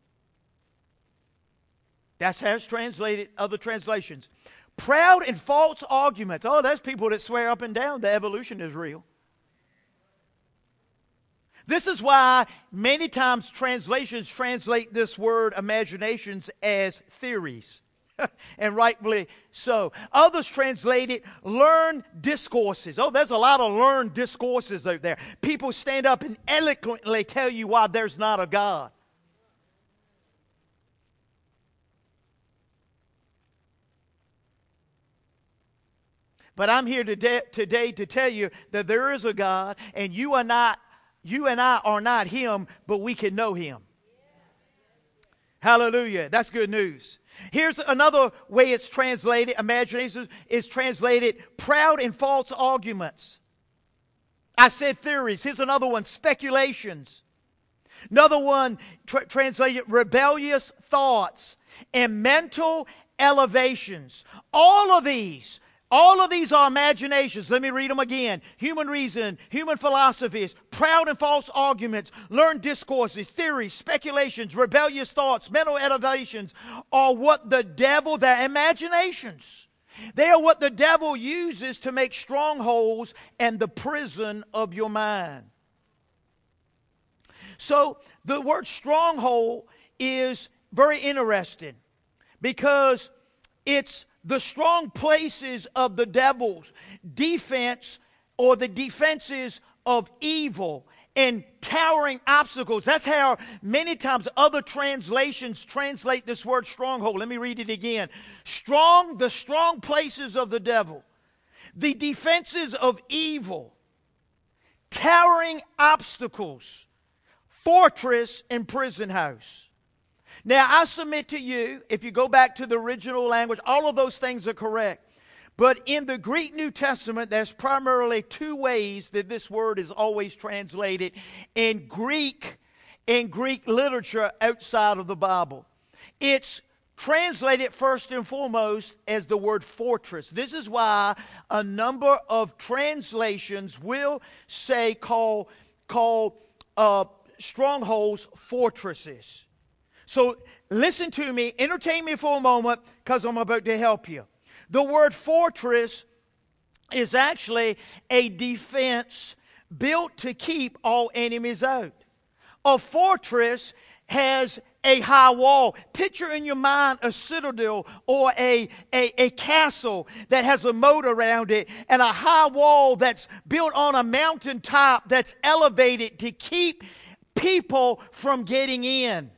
That's how it's translated, other translations. Proud and false arguments. Oh, there's people that swear up and down that evolution is real. This is why many times translations translate this word imaginations as theories. And rightfully so. Others translate it learned discourses. Oh, there's a lot of learned discourses out there. People stand up and eloquently tell you why there's not a God. But I'm here today to tell you that there is a God, and you and I are not Him, but we can know Him. Hallelujah. That's good news. Here's another way it's translated. Imagination is translated proud and false arguments. I said theories. Here's another one, speculations. Another one translated rebellious thoughts and mental elevations. All of these are imaginations. Let me read them again. Human reason, human philosophies, proud and false arguments, learned discourses, theories, speculations, rebellious thoughts, mental elevations are what the devil, their imaginations. They are what the devil uses to make strongholds and the prison of your mind. So the word stronghold is very interesting because it's the strong places of the devil's defense or the defenses of evil and towering obstacles. That's how many times other translations translate this word stronghold. Let me read it again. The strong places of the devil, the defenses of evil, towering obstacles, fortress and prison house. Now, I submit to you, if you go back to the original language, all of those things are correct. But in the Greek New Testament, there's primarily two ways that this word is always translated in Greek literature outside of the Bible. It's translated first and foremost as the word fortress. This is why a number of translations will say call strongholds fortresses. So listen to me, entertain me for a moment because I'm about to help you. The word fortress is actually a defense built to keep all enemies out. A fortress has a high wall. Picture in your mind a citadel or a castle that has a moat around it and a high wall that's built on a mountaintop that's elevated to keep people from getting in.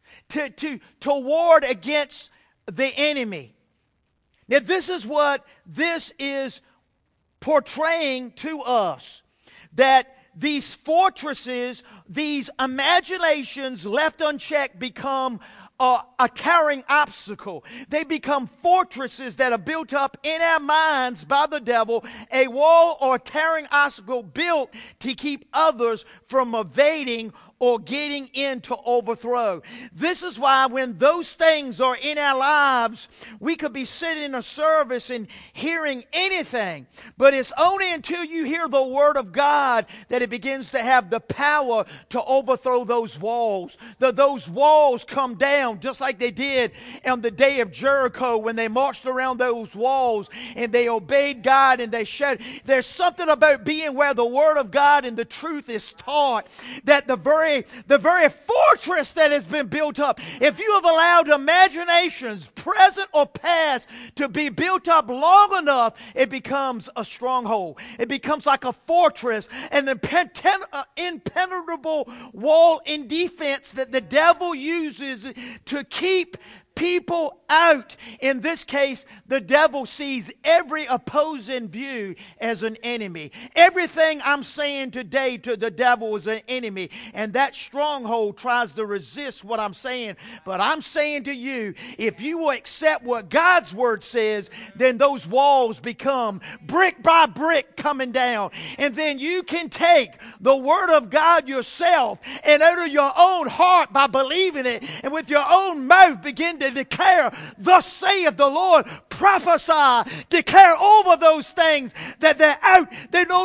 To ward against the enemy. Now, this is what this is portraying to us. That these fortresses, these imaginations left unchecked become a towering obstacle. They become fortresses that are built up in our minds by the devil, a wall or a towering obstacle built to keep others from evading or getting into overthrow. This is why when those things are in our lives, we could be sitting in a service and hearing anything. But it's only until you hear the Word of God that it begins to have the power to overthrow those walls. Those walls come down just like they did on the day of Jericho when they marched around those walls and they obeyed God and they shouted. There's something about being where the Word of God and the truth is taught that the very fortress that has been built up, if you have allowed imaginations, present or past, to be built up long enough, it becomes a stronghold. It becomes like a fortress, and an impenetrable wall in defense that the devil uses to keep people out. In this case, the devil sees every opposing view as an enemy. Everything I'm saying today to the devil is an enemy, and that stronghold tries to resist what I'm saying. But I'm saying to you, if you will accept what God's word says, then those walls become brick by brick coming down. And then you can take the word of God yourself and out of your own heart by believing it and with your own mouth begin to declare, thus saith the Lord, prophesy, declare over those things that they're out. They no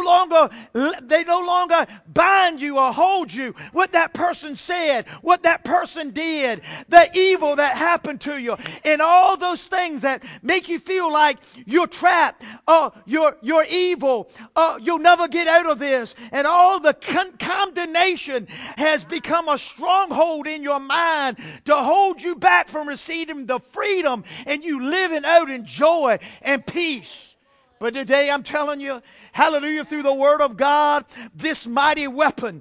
longer bind you or hold you. What that person said, what that person did, the evil that happened to you, and all those things that make you feel like you're trapped, you're evil, you'll never get out of this, and all the condemnation has become a stronghold in your mind to hold you back from receiving the freedom and you living out in joy and peace. But today I'm telling you, hallelujah, through the Word of God, this mighty weapon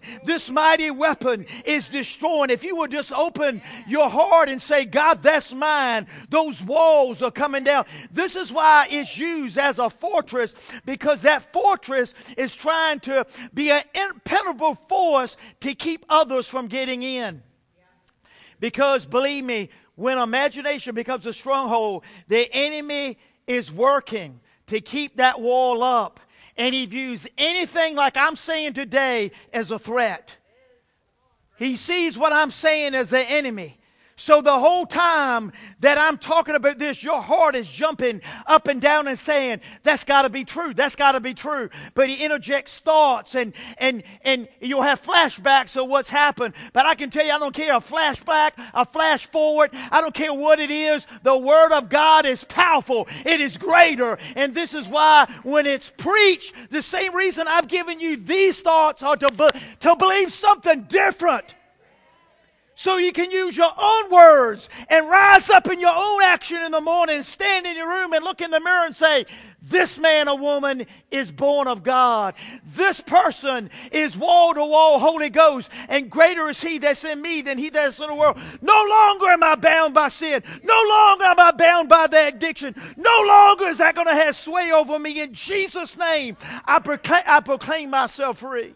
is destroying. If you would just open your heart and say, God, that's mine, those walls are coming down. This is why it's used as a fortress, because that fortress is trying to be an impenetrable force to keep others from getting in. Because believe me, when imagination becomes a stronghold, the enemy is working to keep that wall up. And he views anything like I'm saying today as a threat. He sees what I'm saying as an enemy. So the whole time that I'm talking about this, your heart is jumping up and down and saying, that's got to be true. That's got to be true. But he interjects thoughts and you'll have flashbacks of what's happened. But I can tell you, I don't care a flashback, a flash forward. I don't care what it is. The Word of God is powerful. It is greater. And this is why when it's preached, the same reason I've given you these thoughts are to believe something different. So you can use your own words and rise up in your own action in the morning, stand in your room and look in the mirror and say, this man or woman is born of God. This person is wall-to-wall Holy Ghost, and greater is He that's in me than he that's in the world. No longer am I bound by sin. No longer am I bound by the addiction. No longer is that going to have sway over me. In Jesus' name, I proclaim myself free.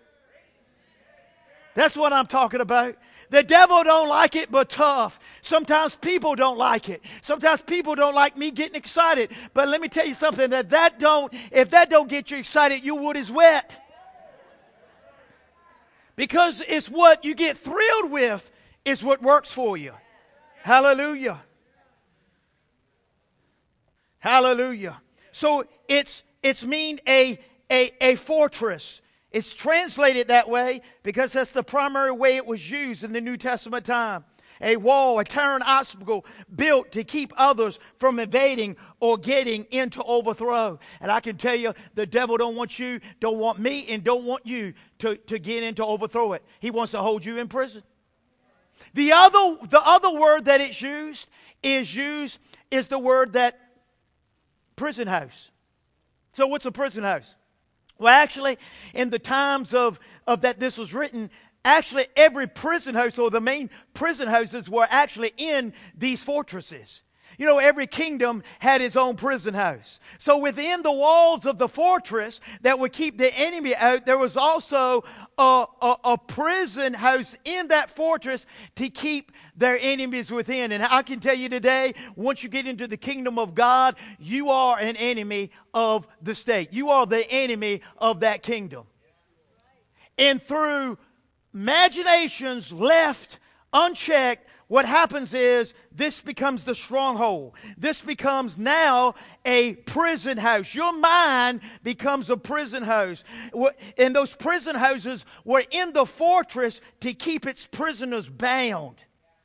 That's what I'm talking about. The devil don't like it, but tough. Sometimes people don't like it. Sometimes people don't like me getting excited. But let me tell you something, if that don't get you excited, your wood is wet. Because it's what you get thrilled with is what works for you. Hallelujah. Hallelujah. So it's mean a fortress. It's translated that way because that's the primary way it was used in the New Testament time. A wall, a towering obstacle built to keep others from invading or getting into overthrow. And I can tell you, the devil don't want you, don't want me, and don't want you to get into overthrow it. He wants to hold you in prison. The other word that it's used is the word that prison house. So what's a prison house? Well, actually, in the times of that this was written, actually every prison house or the main prison houses were actually in these fortresses. You know, every kingdom had its own prison house. So within the walls of the fortress that would keep the enemy out, there was also a prison house in that fortress to keep their enemies within. And I can tell you today, once you get into the kingdom of God, you are an enemy of the state. You are the enemy of that kingdom. And through imaginations left unchecked, what happens is this becomes the stronghold. This becomes now a prison house. Your mind becomes a prison house. And those prison houses were in the fortress to keep its prisoners bound.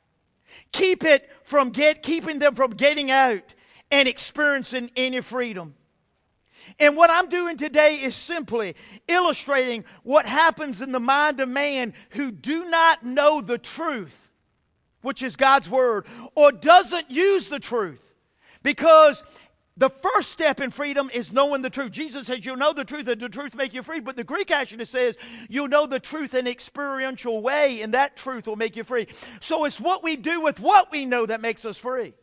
Keeping them from getting out and experiencing any freedom. And what I'm doing today is simply illustrating what happens in the mind of man who do not know the truth, which is God's Word, or doesn't use the truth. Because the first step in freedom is knowing the truth. Jesus says you'll know the truth and the truth make you free. But the Greek actually says you'll know the truth in an experiential way, and that truth will make you free. So it's what we do with what we know that makes us free.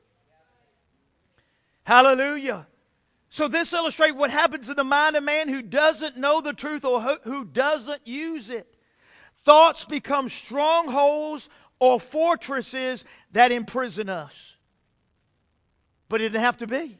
Hallelujah. So this illustrates what happens in the mind of man who doesn't know the truth or who doesn't use it. Thoughts become strongholds or fortresses that imprison us. But it didn't have to be.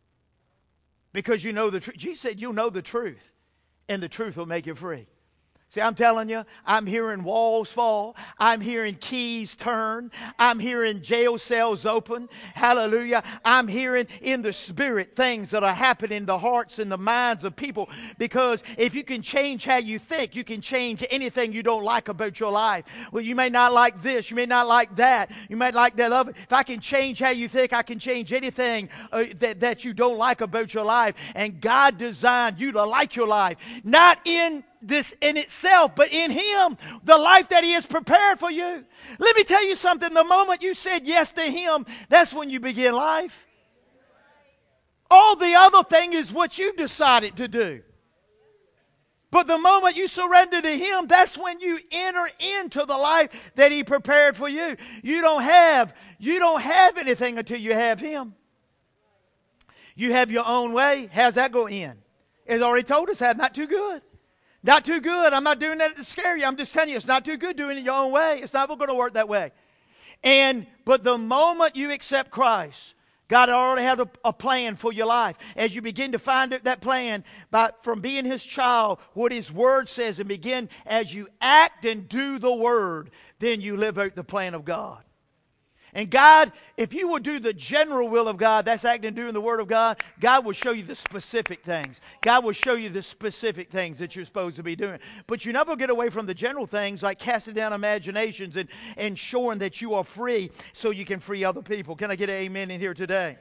Because you know the truth. Jesus said you'll know the truth, and the truth will make you free. See, I'm telling you, I'm hearing walls fall. I'm hearing keys turn. I'm hearing jail cells open. Hallelujah. I'm hearing in the spirit things that are happening in the hearts and the minds of people. Because if you can change how you think, you can change anything you don't like about your life. Well, you may not like this. You may not like that. You might like that other. If I can change how you think, I can change anything that you don't like about your life. And God designed you to like your life. Not in this in itself, but in Him, the life that He has prepared for you. Let me tell you something. The moment you said yes to Him, that's when you begin life. All the other thing is what you decided to do. But the moment you surrender to Him, that's when you enter into the life that He prepared for you. You don't have anything until you have Him. You have your own way. How's that going to end? It's already told us that. Not too good. Not too good. I'm not doing that to scare you. I'm just telling you, it's not too good doing it your own way. It's not going to work that way. But the moment you accept Christ, God already has a plan for your life. As you begin to find that plan from being His child, what His Word says, and begin as you act and do the Word, then you live out the plan of God. And God, if you will do the general will of God, that's acting and doing the Word of God, God will show you the specific things. God will show you the specific things that you're supposed to be doing. But you never get away from the general things like casting down imaginations and ensuring that you are free so you can free other people. Can I get an amen in here today?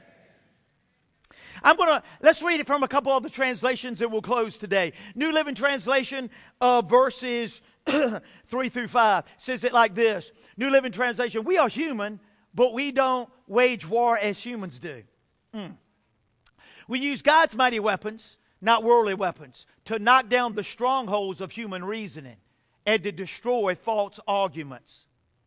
Let's read it from a couple other translations and we'll close today. New Living Translation, verses 3 through 5 says it like this. New Living Translation, we are human, but we don't wage war as humans do. We use God's mighty weapons, not worldly weapons, to knock down the strongholds of human reasoning and to destroy false arguments.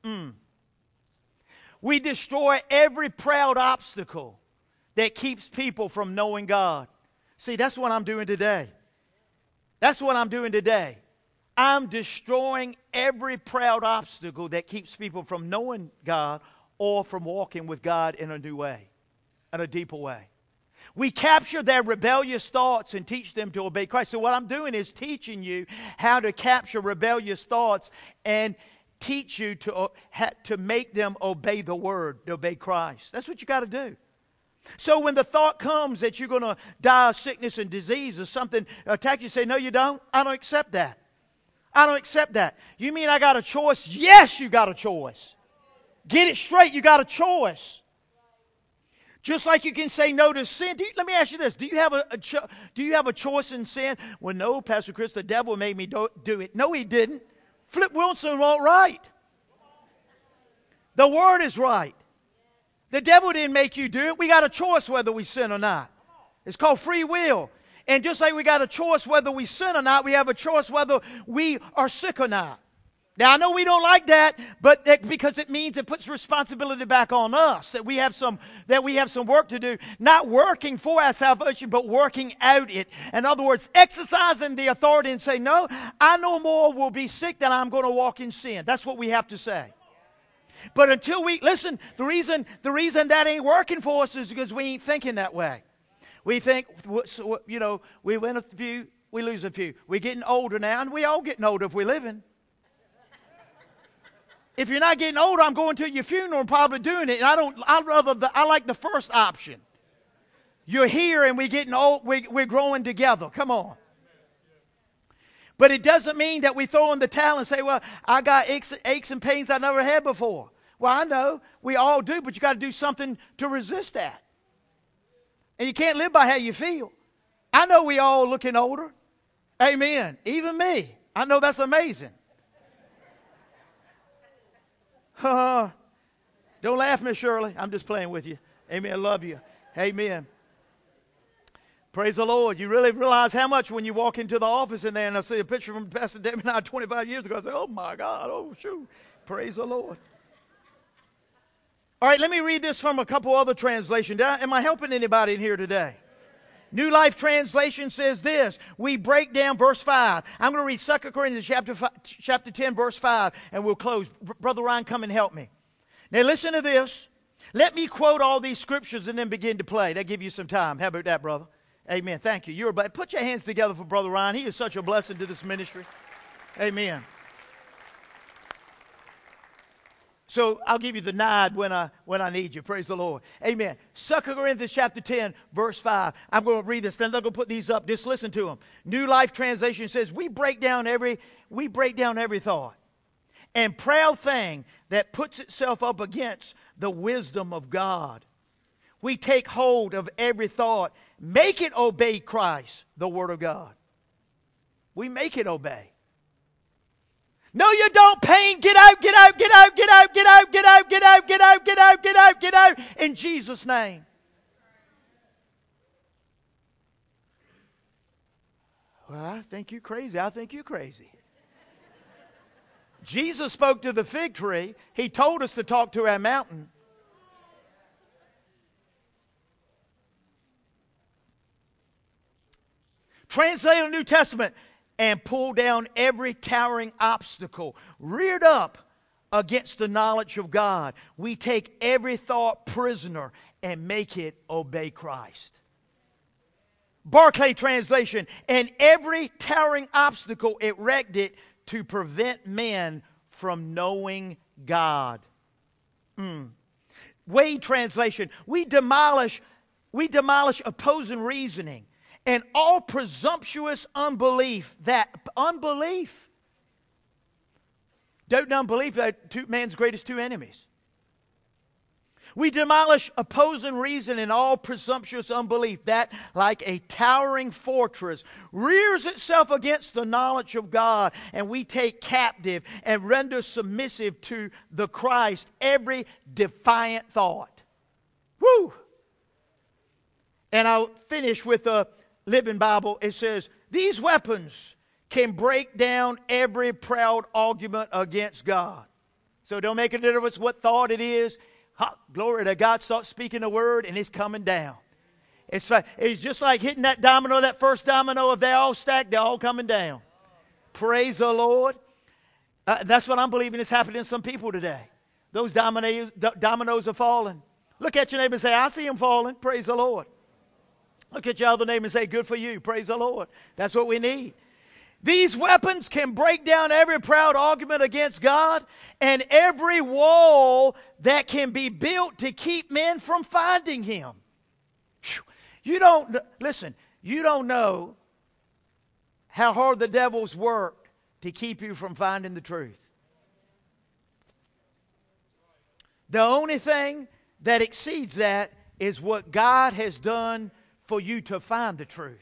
We destroy every proud obstacle that keeps people from knowing God. See, that's what I'm doing today. That's what I'm doing today. I'm destroying every proud obstacle that keeps people from knowing God or from walking with God in a new way, in a deeper way. We capture their rebellious thoughts and teach them to obey Christ. So what I'm doing is teaching you how to capture rebellious thoughts and teach you to make them obey the Word, to obey Christ. That's what you got to do. So when the thought comes that you're going to die of sickness and disease or something attack you, say, no, you don't. I don't accept that. I don't accept that. You mean I got a choice? Yes, you got a choice. Get it straight. You got a choice. Just like you can say no to sin. Let me ask you this. Do you have a choice in sin? Well, no, Pastor Chris, the devil made me do it. No, he didn't. Flip Wilson won't right. The Word is right. The devil didn't make you do it. We got a choice whether we sin or not. It's called free will. And just like we got a choice whether we sin or not, we have a choice whether we are sick or not. Now, I know we don't like that, but because it means it puts responsibility back on us, that we have some work to do, not working for our salvation, but working out it. In other words, exercising the authority and say, no, I no more will be sick than I'm going to walk in sin. That's what we have to say. But until listen, the reason that ain't working for us is because we ain't thinking that way. We think, we win a few, we lose a few. We're getting older now, and we all getting older if we're living. If you're not getting older, I'm going to your funeral and probably doing it. And I like the first option. You're here and we're getting old, we're growing together. Come on. But it doesn't mean that we throw in the towel and say, well, I got aches and pains I never had before. Well, I know we all do, but you got to do something to resist that. And you can't live by how you feel. I know we all looking older. Amen. Even me. I know that's amazing. Don't laugh, Miss Shirley. I'm just playing with you. Amen. I love you. Amen. Praise the Lord. You really realize how much when you walk into the office in there and I see a picture from Pastor David and I 25 years ago. I say, oh my God. Oh, shoot. Praise the Lord. All right, let me read this from a couple other translations. Am I helping anybody in here today? New Life Translation says this. We break down verse 5. I'm going to read 2 Corinthians chapter 10, verse 5, and we'll close. Brother Ryan, come and help me. Now listen to this. Let me quote all these scriptures and then begin to play. That'll give you some time. How about that, brother? Amen. Thank you. Put your hands together for Brother Ryan. He is such a blessing to this ministry. Amen. So I'll give you the nod when I need you. Praise the Lord. Amen. 2 Corinthians chapter 10, verse 5. I'm going to read this. Then I'm going to put these up. Just listen to them. New Life Translation says, we break down every thought and proud thing that puts itself up against the wisdom of God. We take hold of every thought, make it obey Christ, the Word of God. We make it obey. No, you don't, pain. Get out, get out, get out, get out, get out, get out, get out, get out, get out, get out, get out, in Jesus' name. Well, I think you're crazy. I think you're crazy. Jesus spoke to the fig tree. He told us to talk to our mountain. Translate the New Testament. And pull down every towering obstacle reared up against the knowledge of God. We take every thought prisoner and make it obey Christ. Barclay translation, and every towering obstacle erected to prevent men from knowing God. Wade translation, we demolish opposing reasoning and all presumptuous unbelief. Unbelief. Doubt and unbelief are man's greatest two enemies. We demolish opposing reason and all presumptuous unbelief that, like a towering fortress, rears itself against the knowledge of God, and we take captive and render submissive to the Christ every defiant thought. Woo! And I'll finish with a Living Bible. It says, these weapons can break down every proud argument against God. So don't make a difference what thought it is. Glory to God. Start speaking the word and it's coming down. It's just like hitting that domino, that first domino. If they're all stacked, they're all coming down. Praise the Lord. That's what I'm believing is happening to some people today. Those dominoes are falling. Look at your neighbor and say, I see them falling. Praise the Lord. Look at your other neighbor and say, good for you. Praise the Lord. That's what we need. These weapons can break down every proud argument against God and every wall that can be built to keep men from finding Him. You don't know how hard the devil's worked to keep you from finding the truth. The only thing that exceeds that is what God has done for you to find the truth.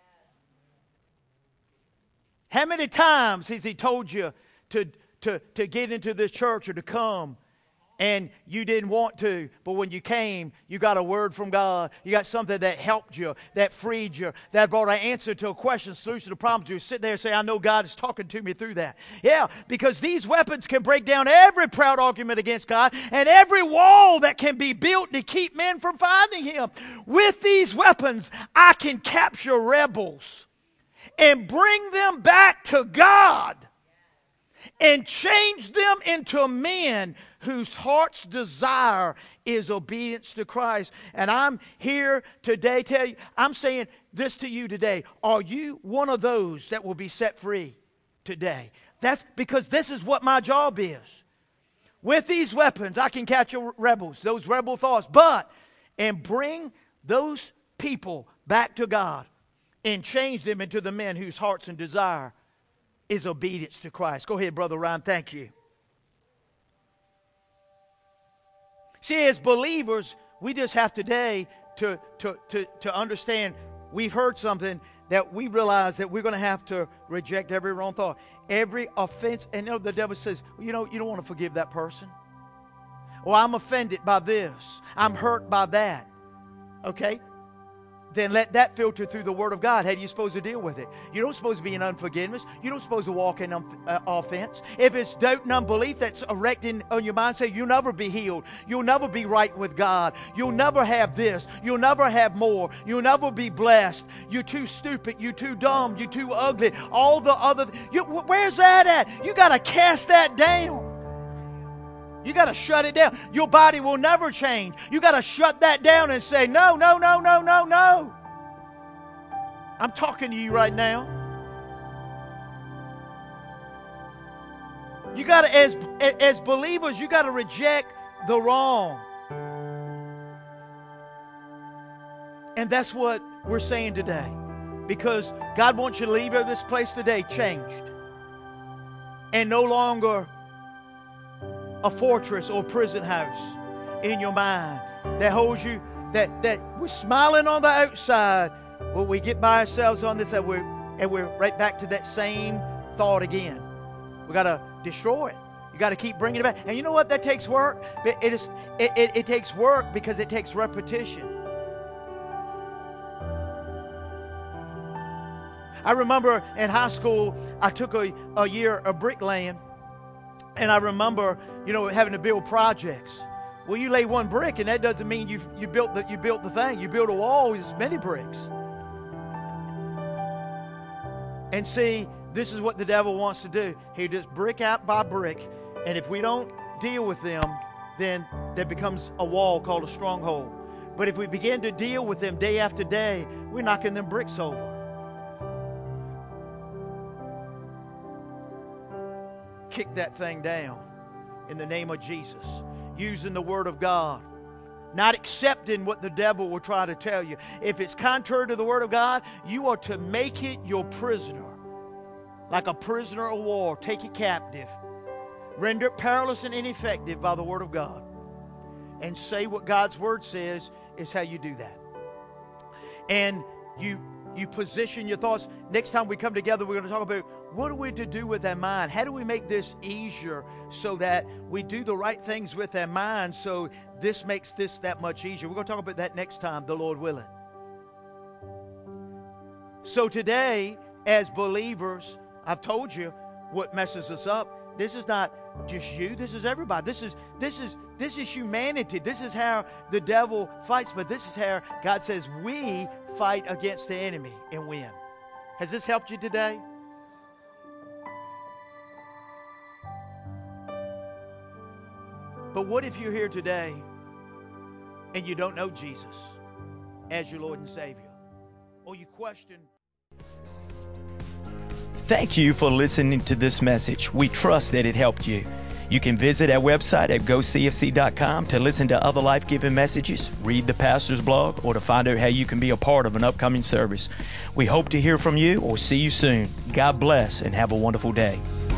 How many times has He told you to get into this church or to come and you didn't want to, but when you came, you got a word from God. You got something that helped you, that freed you, that brought an answer to a question, solution to a problem. You sit there and say, I know God is talking to me through that. Yeah, because these weapons can break down every proud argument against God and every wall that can be built to keep men from finding Him. With these weapons, I can capture rebels and bring them back to God and change them into men whose heart's desire is obedience to Christ. And I'm here today tell you, I'm saying this to you today. Are you one of those that will be set free today? That's because this is what my job is. With these weapons, I can capture rebels, those rebel thoughts, and bring those people back to God and change them into the men whose hearts and desire is obedience to Christ. Go ahead, Brother Ryan. Thank you. See, as believers, we just have today to understand we've heard something that we realize that we're going to have to reject every wrong thought, every offense. And you know, the devil says, you don't want to forgive that person. Or I'm offended by this. I'm hurt by that. Okay? Then let that filter through the Word of God. How are you supposed to deal with it? You don't supposed to be in unforgiveness. You don't supposed to walk in offense. If it's doubt and unbelief that's erecting on your mind, say you'll never be healed. You'll never be right with God. You'll never have this. You'll never have more. You'll never be blessed. You're too stupid. You're too dumb. You're too ugly. All the other... where's that at? You got to cast that down. You got to shut it down. Your body will never change. You got to shut that down and say, no, no, no, no, no, no. I'm talking to you right now. You got to, as believers, you got to reject the wrong. And that's what we're saying today. Because God wants you to leave this place today changed. And no longer a fortress or prison house in your mind that holds you, that we're smiling on the outside, but we get by ourselves on this and we're right back to that same thought again. We got to destroy it. You got to keep bringing it back. And you know what? That takes work. It takes work because it takes repetition. I remember in high school, I took a year of bricklaying, and I remember, having to build projects. Well, you lay one brick, and that doesn't mean you built the thing. You build a wall with many bricks. And see, this is what the devil wants to do. He just brick out by brick, and if we don't deal with them, then that becomes a wall called a stronghold. But if we begin to deal with them day after day, we're knocking them bricks over. Kick that thing down in the name of Jesus, using the Word of God, not accepting what the devil will try to tell you. If it's contrary to the Word of God, you are to make it your prisoner, like a prisoner of war. Take it captive, render it powerless and ineffective by the Word of God, and say what God's Word says is how you do that. And you position your thoughts. Next time we come together, we're going to talk about what are we to do with our mind? How do we make this easier so that we do the right things with our mind so this makes this that much easier? We're going to talk about that next time, the Lord willing. So today, as believers, I've told you what messes us up. This is not just you. This is everybody. This is humanity. This is how the devil fights. But this is how God says we fight against the enemy and win. Has this helped you today? But what if you're here today and you don't know Jesus as your Lord and Savior? Or you question... Thank you for listening to this message. We trust that it helped you. You can visit our website at gocfc.com to listen to other life-giving messages, read the pastor's blog, or to find out how you can be a part of an upcoming service. We hope to hear from you or see you soon. God bless and have a wonderful day.